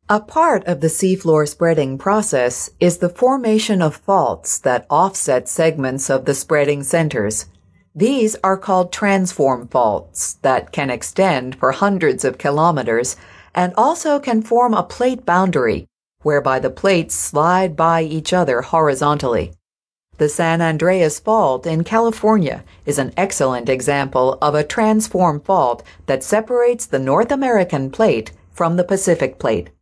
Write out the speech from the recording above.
A part of the seafloor spreading process is the formation of faults that offset segments of the spreading centers. These are called transform faults that can extend for hundreds of kilometers and also can form a plate boundary, whereby the plates slide by each other horizontally. The San Andreas Fault in California is an excellent example of a transform fault that separates the North American plate from the Pacific plate.